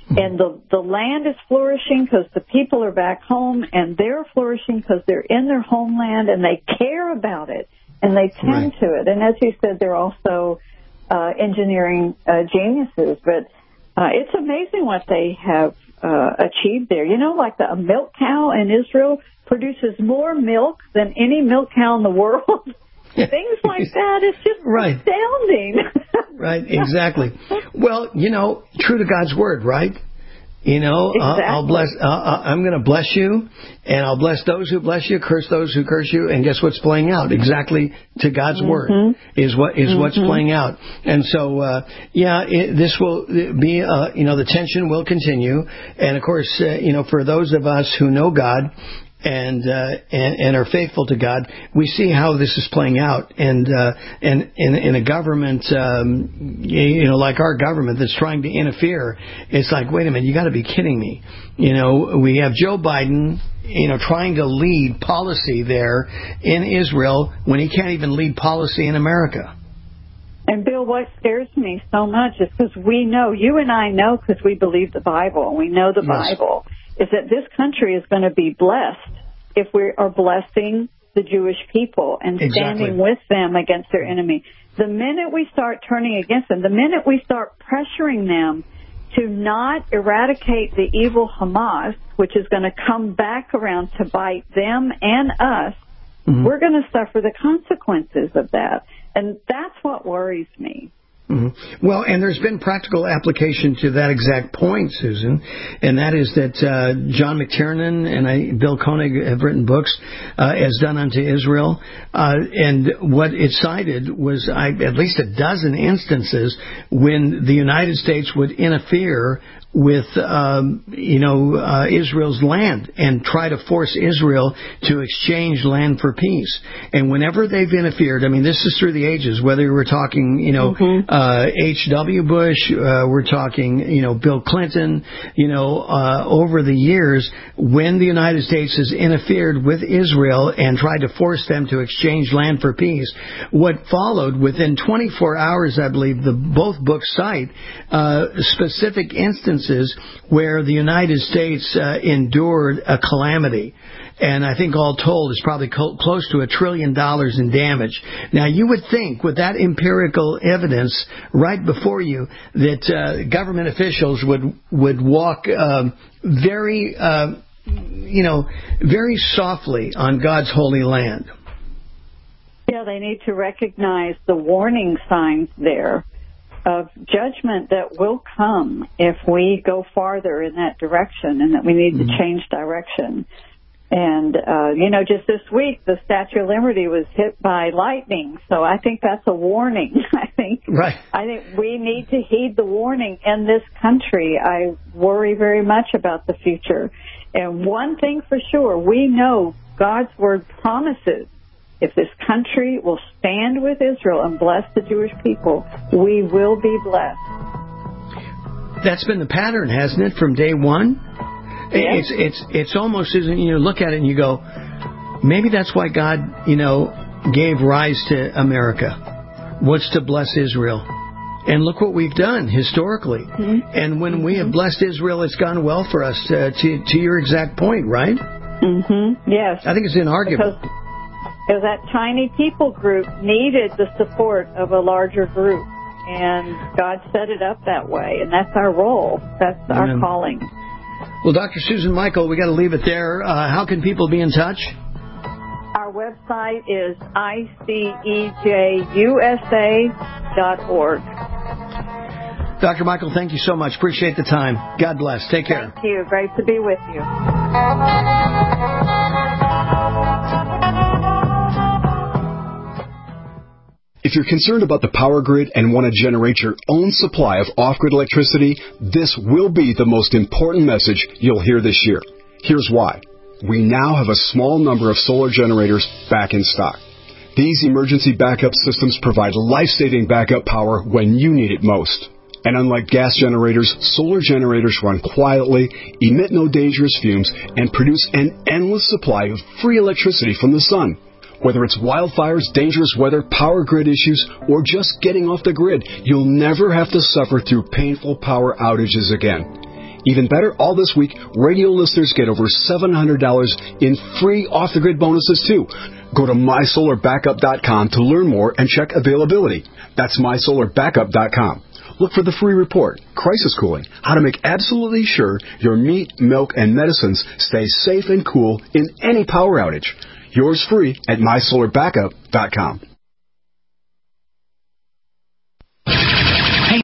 And the, the land is flourishing because the people are back home, and they're flourishing because they're in their homeland and they care about it and they tend right. to it. And as you said, they're also uh, engineering uh, geniuses. But uh, it's amazing what they have uh, achieved there. You know, like the, a milk cow in Israel produces more milk than any milk cow in the world. Things like that. It's just right. astounding. Right, exactly. Well, you know, true to God's word, right? You know, exactly. I'll, I'll bless. Uh, I'm going to bless you, and I'll bless those who bless you, curse those who curse you, and guess what's playing out? Exactly to God's mm-hmm. word is what is mm-hmm. what's playing out. And so, uh, yeah, it, this will be. Uh, you know, the tension will continue, and of course, uh, you know, for those of us who know God. And, uh, and and are faithful to God, we see how this is playing out. And uh, and in, in a government, um, you know, like our government that's trying to interfere, it's like, wait a minute, you got to be kidding me. You know, we have Joe Biden, you know, trying to lead policy there in Israel when he can't even lead policy in America. And, Bill, what scares me so much is because we know, you and I know because we believe the Bible, and we know the yes. Bible, is that this country is going to be blessed if we are blessing the Jewish people and exactly. standing with them against their enemy. The minute we start turning against them, the minute we start pressuring them to not eradicate the evil Hamas, which is going to come back around to bite them and us, mm-hmm. we're going to suffer the consequences of that. And that's what worries me. Mm-hmm. Well, and there's been practical application to that exact point, Susan, and that is that uh, John McTiernan and I, Bill Koenig have written books uh, as done unto Israel, uh, and what it cited was I, at least a dozen instances when the United States would interfere with, um, you know, uh, Israel's land and try to force Israel to exchange land for peace. And whenever they've interfered, I mean, this is through the ages, whether we're talking, you know, mm-hmm. uh, H W Bush, uh, we're talking, you know, Bill Clinton, you know, uh, over the years, when the United States has interfered with Israel and tried to force them to exchange land for peace, what followed within twenty-four hours, I believe, the both books cite uh, specific instances where the United States uh, endured a calamity. And I think all told is probably co- close to a trillion dollars in damage. Now, you would think with that empirical evidence right before you that uh, government officials would would walk uh, very, uh, you know, very softly on God's holy land. Yeah, they need to recognize the warning signs there of judgment that will come if we go farther in that direction, and that we need mm-hmm. to change direction. And, uh, you know, just this week, the Statue of Liberty was hit by lightning, so I think that's a warning. I think right. I think we need to heed the warning in this country. I worry very much about the future. And one thing for sure, we know God's Word promises if this country will stand with Israel and bless the Jewish people, we will be blessed. That's been the pattern, hasn't it, from day one? Yes. It's it's it's almost, isn't, you know, look at it and you go, maybe that's why God, you know, gave rise to America, was to bless Israel. And look what we've done historically. Mm-hmm. And when we have blessed Israel, it's gone well for us, uh, to to your exact point, right? Mm-hmm. Yes. I think it's inarguable. Because Because that tiny people group needed the support of a larger group, and God set it up that way, and that's our role. That's our Amen. calling. Well, Doctor Susan Michael, we got to leave it there. Uh, how can people be in touch? Our website is I C E J U S A dot org. Doctor Michael, thank you so much. Appreciate the time. God bless. Take care. Thank you. Great to be with you. If you're concerned about the power grid and want to generate your own supply of off-grid electricity, this will be the most important message you'll hear this year. Here's why. We now have a small number of solar generators back in stock. These emergency backup systems provide life-saving backup power when you need it most. And unlike gas generators, solar generators run quietly, emit no dangerous fumes, and produce an endless supply of free electricity from the sun. Whether it's wildfires, dangerous weather, power grid issues, or just getting off the grid, you'll never have to suffer through painful power outages again. Even better, all this week, radio listeners get over seven hundred dollars in free off-the-grid bonuses, too. Go to my solar backup dot com to learn more and check availability. That's my solar backup dot com. Look for the free report, Crisis Cooling, how to make absolutely sure your meat, milk, and medicines stay safe and cool in any power outage. Yours free at my solar backup dot com.